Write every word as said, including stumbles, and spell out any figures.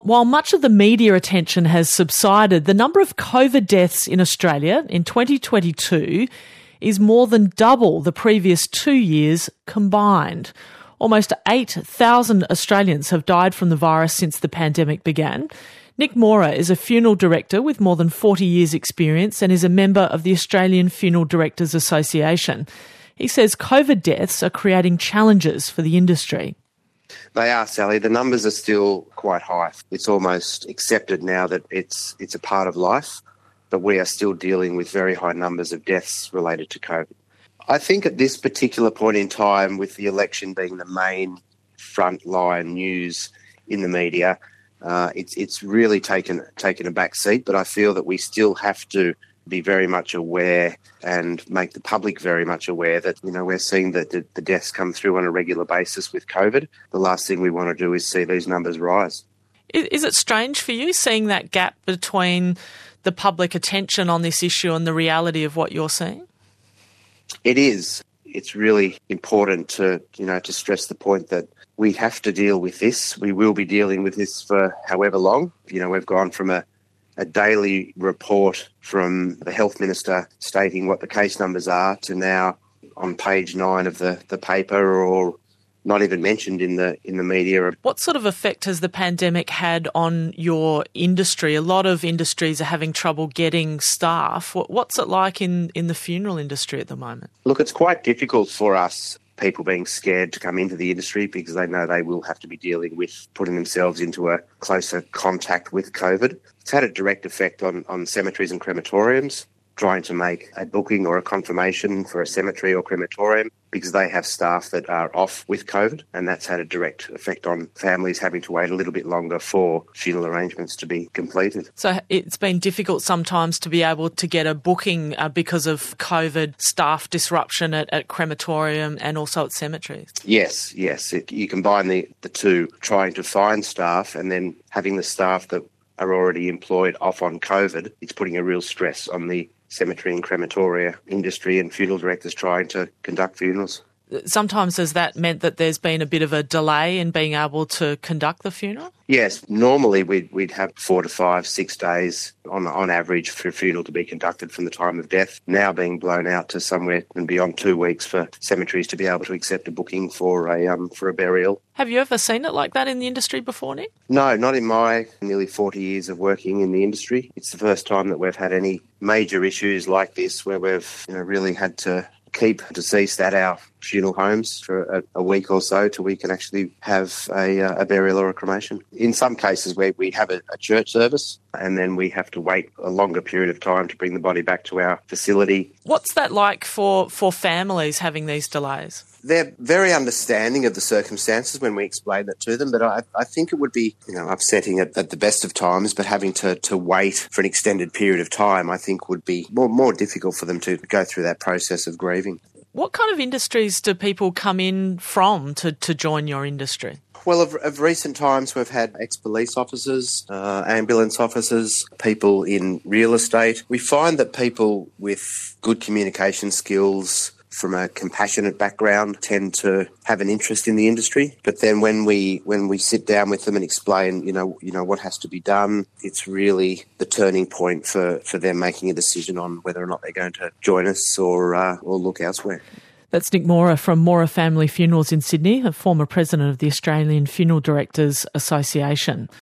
While much of the media attention has subsided, the number of COVID deaths in Australia in twenty twenty-two is more than double the previous two years combined. Almost eight thousand Australians have died from the virus since the pandemic began. Nick Mora is a funeral director with more than forty years' experience and is a member of the Australian Funeral Directors Association. He says COVID deaths are creating challenges for the industry. They are, Sally. The numbers are still quite high. It's almost accepted now that it's it's a part of life, but we are still dealing with very high numbers of deaths related to COVID. I think at this particular point in time, with the election being the main frontline news in the media, uh, it's it's really taken taken a back seat. But I feel that we still have to be very much aware and make the public very much aware that, you know, we're seeing that the, the deaths come through on a regular basis with COVID. The last thing we want to do is see these numbers rise. Is it strange for you seeing that gap between the public attention on this issue and the reality of what you're seeing? It is. It's really important to, you know, to stress the point that we have to deal with this. We will be dealing with this for however long. You know, we've gone from a a daily report from the health minister stating what the case numbers are to now on page nine of the, the paper, or not even mentioned in the in the media. What sort of effect has the pandemic had on your industry? A lot of industries are having trouble getting staff. What's it like in, in the funeral industry at the moment? Look, it's quite difficult for us, people being scared to come into the industry because they know they will have to be dealing with putting themselves into a closer contact with COVID. It's had a direct effect on, on cemeteries and crematoriums, trying to make a booking or a confirmation for a cemetery or crematorium because they have staff that are off with COVID, and that's had a direct effect on families having to wait a little bit longer for funeral arrangements to be completed. So it's been difficult sometimes to be able to get a booking uh, because of COVID staff disruption at, at crematorium and also at cemeteries? Yes, yes. It, you combine the, the two, trying to find staff and then having the staff that are already employed off on COVID. It's putting a real stress on the cemetery and crematoria industry and funeral directors trying to conduct funerals. Sometimes has that meant that there's been a bit of a delay in being able to conduct the funeral? Yes, normally we'd, we'd have four to five, six days on on average for a funeral to be conducted from the time of death, now being blown out to somewhere and beyond two weeks for cemeteries to be able to accept a booking for a um for a burial. Have you ever seen it like that in the industry before, Nick? No, not in my nearly forty years of working in the industry. It's the first time that we've had any major issues like this where we've, you know, really had to keep deceased at our funeral homes for a, a week or so till we can actually have a, a burial or a cremation. In some cases where we have a, a church service and then we have to wait a longer period of time to bring the body back to our facility. What's that like for, for families having these delays? They're very understanding of the circumstances when we explain that to them, but I, I think it would be, you know, upsetting at, at the best of times, but having to, to wait for an extended period of time, I think would be more, more difficult for them to go through that process of grieving. What kind of industries do people come in from to, to join your industry? Well, of, of recent times, we've had ex-police officers, uh, ambulance officers, people in real estate. We find that people with good communication skills from a compassionate background tend to have an interest in the industry. But then when we when we sit down with them and explain, you know, you know what has to be done, it's really the turning point for, for them making a decision on whether or not they're going to join us or uh, or look elsewhere. That's Nick Mora from Mora Family Funerals in Sydney, a former president of the Australian Funeral Directors Association.